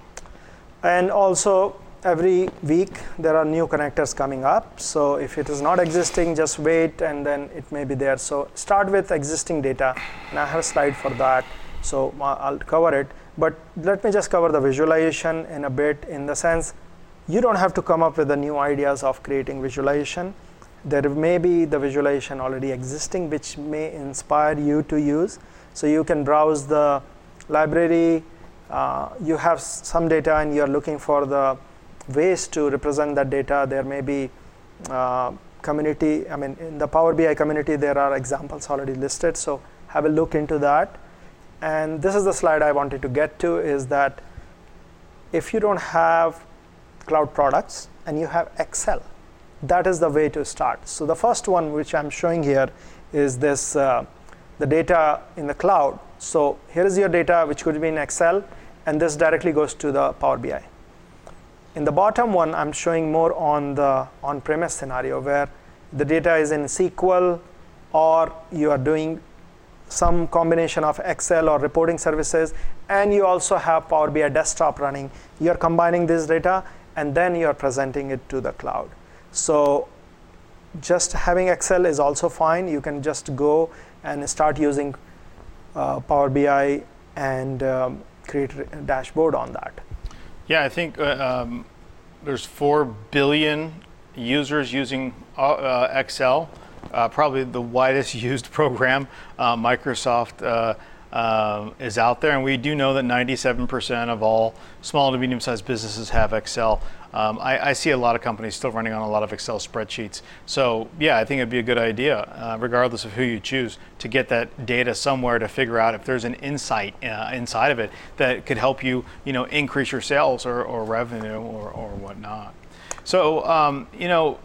And also, every week there are new connectors coming up. So if it is not existing, just wait and then it may be there. So start with existing data. And I have a slide for that, so I'll cover it. But let me just cover the visualization in a bit, in the sense you don't have to come up with the new ideas of creating visualization. There may be the visualization already existing, which may inspire you to use. So you can browse the library. Uh, you have some data and you're looking for the ways to represent that data. There may be uh, community, I mean, in the Power B I community, there are examples already listed. So have a look into that. And this is the slide I wanted to get to, is that if you don't have cloud products and you have Excel, that is the way to start. So the first one, which I'm showing here, is this, uh, the data in the cloud. So here is your data, which could be in Excel, and this directly goes to the Power B I. In the bottom one, I'm showing more on the on-premise scenario, where the data is in S Q L, or you are doing some combination of Excel or reporting services, and you also have Power B I desktop running. You're combining this data, and then you're presenting it to the cloud. So just having Excel is also fine. You can just go and start using uh, Power B I and um, create a dashboard on that. Yeah, I think uh, um, there's four billion users using uh, uh, Excel, uh, probably the widest used program uh, Microsoft uh, uh, is out there. And we do know that ninety-seven percent of all small to medium-sized businesses have Excel. Um, I, I see a lot of companies still running on a lot of Excel spreadsheets. So yeah, I think it'd be a good idea, uh, regardless of who you choose, to get that data somewhere to figure out if there's an insight uh, inside of it that could help you, you know, increase your sales or, or revenue or, or whatnot. So, um, you know,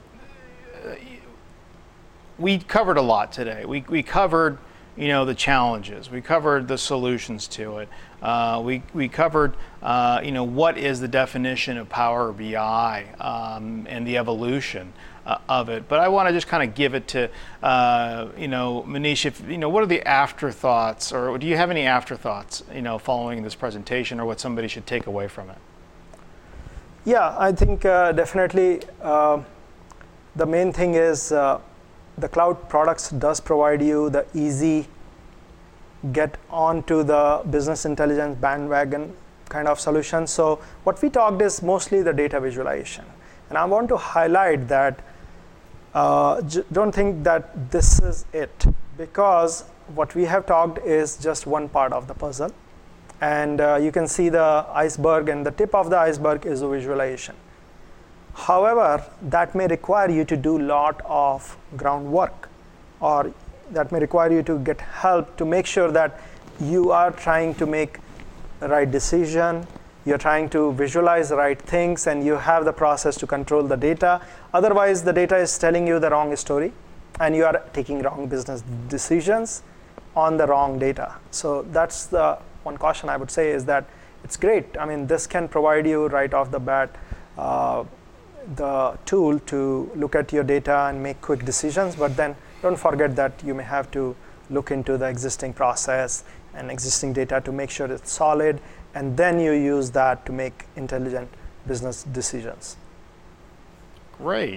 we covered a lot today. We, we covered, you know, the challenges. We covered the solutions to it. Uh, we, we covered, uh, you know, what is the definition of Power B I um, and the evolution. uh, of it. But I want to just kind of give it to, uh, you know, Manish, if, you know, what are the afterthoughts, or do you have any afterthoughts, you know, following this presentation, or what somebody should take away from it? Yeah, I think uh, definitely uh, the main thing is uh, the cloud products does provide you the easy get onto the business intelligence bandwagon kind of solution. So what we talked is mostly the data visualization. And I want to highlight that uh, j- don't think that this is it, because what we have talked is just one part of the puzzle. And uh, you can see the iceberg, and the tip of the iceberg is the visualization. However, that may require you to do a lot of groundwork, or that may require you to get help to make sure that you are trying to make the right decision, you're trying to visualize the right things, and you have the process to control the data. Otherwise, the data is telling you the wrong story, and you are taking wrong business decisions on the wrong data. So that's the one caution I would say, is that it's great. I mean, this can provide you right off the bat uh, the tool to look at your data and make quick decisions, but then don't forget that you may have to look into the existing process and existing data to make sure it's solid, and then you use that to make intelligent business decisions. Great.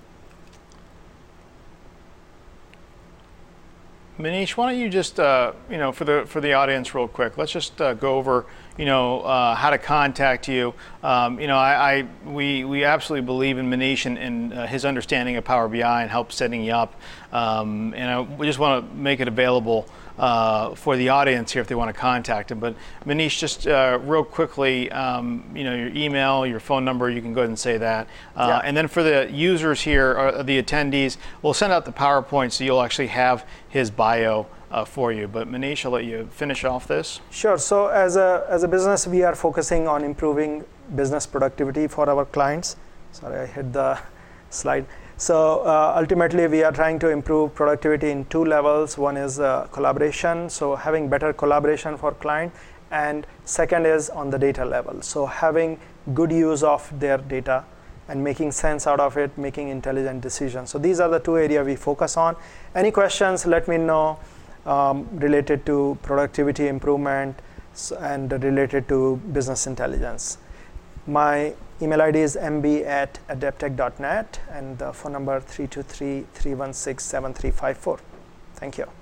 Manish, why don't you just, uh, you know, for the for the audience, real quick, let's just uh, go over, you know, uh, how to contact you. Um, you know, I, I we we absolutely believe in Manish and, and uh, his understanding of Power B I and help setting you up. Um, and I, we just want to make it available uh, for the audience here if they want to contact him. But Manish, just uh, real quickly, um, you know, your email, your phone number, you can go ahead and say that. Uh, yeah. And then for the users here, or the attendees, we'll send out the PowerPoint so you'll actually have his bio uh, for you. But Manish, I'll let you finish off this. Sure. So as a as a business, we are focusing on improving business productivity for our clients. Sorry, I hit the slide. So uh, ultimately, we are trying to improve productivity in two levels. One is uh, collaboration, so having better collaboration for client, and second is on the data level. So having good use of their data and making sense out of it, making intelligent decisions. So these are the two areas we focus on. Any questions, let me know um, related to productivity improvement and related to business intelligence. My email I D is m b at adeptech dot net, and the phone number three two three, three one six, seven three five four. Thank you.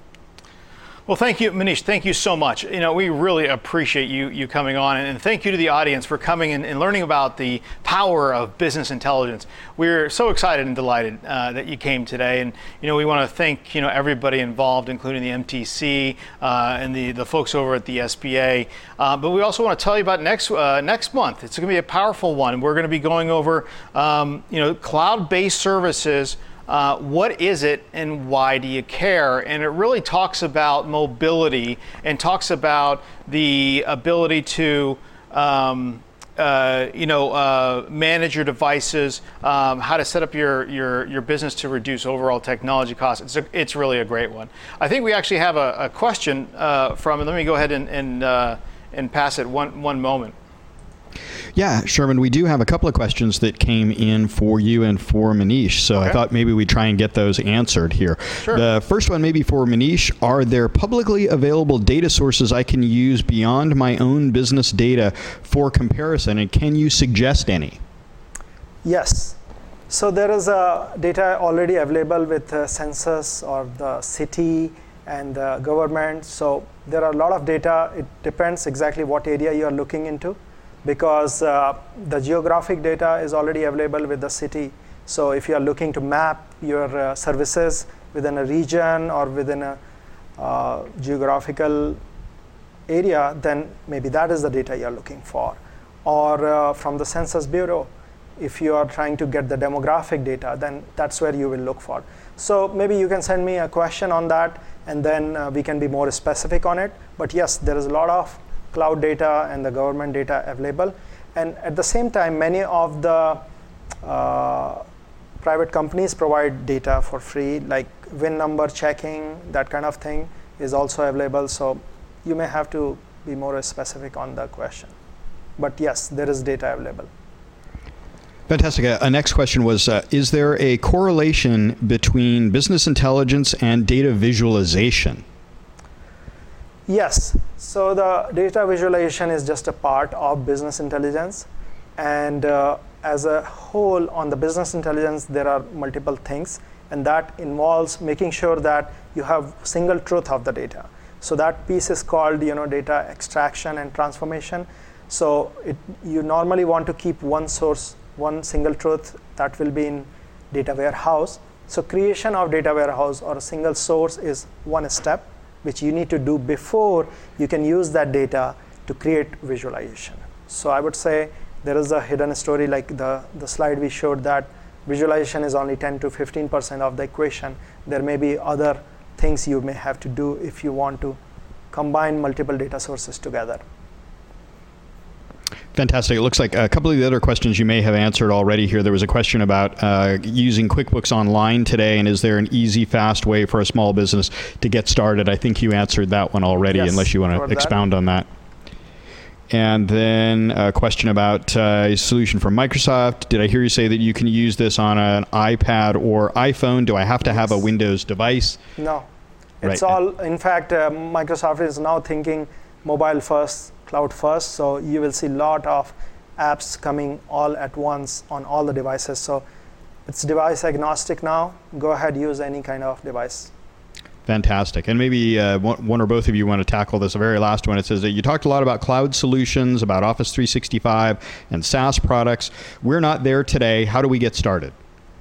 Well, thank you, Manish. Thank you so much. You know, we really appreciate you you coming on, and thank you to the audience for coming and, and learning about the power of business intelligence. We're so excited and delighted uh, that you came today, and you know, we want to thank you know everybody involved, including the M T C uh, and the the folks over at the S B A. Uh, but we also want to tell you about next uh, next month. It's going to be a powerful one. We're going to be going over um, you know cloud-based services. Uh, what is it and why do you care? And it really talks about mobility and talks about the ability to um, uh, you know, uh, manage your devices, um, how to set up your, your, your business to reduce overall technology costs. It's, a, it's really a great one. I think we actually have a, a question uh, from, and let me go ahead and, and, uh, and pass it one, one moment. Yeah, Sherman, we do have a couple of questions that came in for you and for Manish, so okay. I thought maybe we'd try and get those answered here. Sure. The first one maybe for Manish, are there publicly available data sources I can use beyond my own business data for comparison, and can you suggest any? Yes. So there is a data already available with the census or the city and the government. So there are a lot of data. It depends exactly what area you are looking into, because uh, the geographic data is already available with the city. So if you are looking to map your uh, services within a region or within a uh, geographical area, then maybe that is the data you are looking for. Or uh, from the Census Bureau, if you are trying to get the demographic data, then that's where you will look for. So maybe you can send me a question on that, and then uh, we can be more specific on it. But yes, there is a lot of cloud data and the government data available. And at the same time, many of the uh, private companies provide data for free, like V I N number checking, that kind of thing is also available. So you may have to be more specific on the question. But yes, there is data available. Fantastic. A next question was, uh, is there a correlation between business intelligence and data visualization? Yes. So the data visualization is just a part of business intelligence. And uh, as a whole, on the business intelligence, there are multiple things. And that involves making sure that you have single truth of the data. So that piece is called, you know, data extraction and transformation. So it, you normally want to keep one source, one single truth that will be in data warehouse. So creation of data warehouse or a single source is one step, which you need to do before you can use that data to create visualization. So I would say there is a hidden story, like the, the slide we showed, that visualization is only ten to fifteen percent of the equation. There may be other things you may have to do if you want to combine multiple data sources together. Fantastic. It looks like a couple of the other questions you may have answered already here. There was a question about uh, using QuickBooks Online today, and is there an easy, fast way for a small business to get started? I think you answered that one already, yes, unless you want to expound that. on that. And then a question about uh, a solution from Microsoft. Did I hear you say that you can use this on an iPad or iPhone? Do I have to yes. have a Windows device? No. It's right. all, in fact, uh, Microsoft is now thinking mobile first, cloud first. So you will see a lot of apps coming all at once on all the devices. So it's device agnostic now. Go ahead, use any kind of device. Fantastic. And maybe uh, one or both of you want to tackle this. The very last one, it says that you talked a lot about cloud solutions, about Office three sixty-five and SaaS products. We're not there today. How do we get started?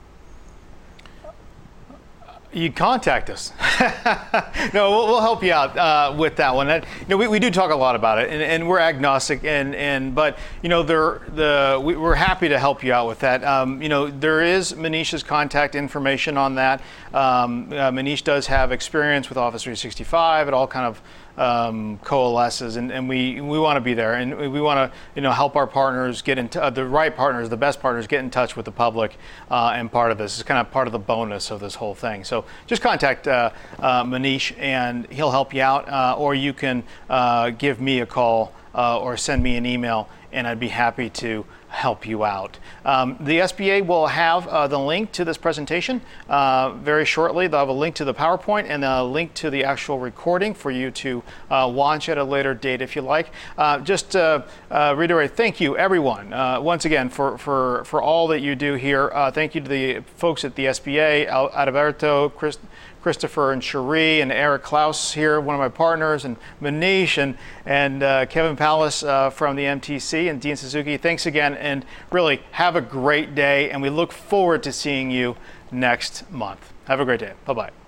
You contact us. No, we'll, we'll help you out uh, with that one. And, you know, we, we do talk a lot about it, and, and we're agnostic, and, and but you know, there the we, we're happy to help you out with that. Um, you know, there is Manish's contact information on that. Um, uh, Manish does have experience with Office three sixty-five. It all kind of um, coalesces, and, and we we want to be there, and we want to you know help our partners get into uh, the right partners, the best partners, get in touch with the public, uh, and part of this is kind of part of the bonus of this whole thing. So just contact uh, uh, Manish, and he'll help you out, uh, or you can uh, give me a call uh, or send me an email, and I'd be happy to help you out. Um, the S B A will have uh, the link to this presentation uh, very shortly. They'll have a link to the PowerPoint and a link to the actual recording for you to uh, watch at a later date if you like. Uh, just uh, uh, reiterate, thank you everyone uh, once again for, for, for all that you do here. Uh, thank you to the folks at the S B A, Adalberto, Chris, Christopher and Cherie and Eric Klaus here, one of my partners, and Manish and, and uh, Kevin Pallas uh, from the M T C, and Dean Suzuki. Thanks again, and really have a great day, and we look forward to seeing you next month. Have a great day. Bye-bye.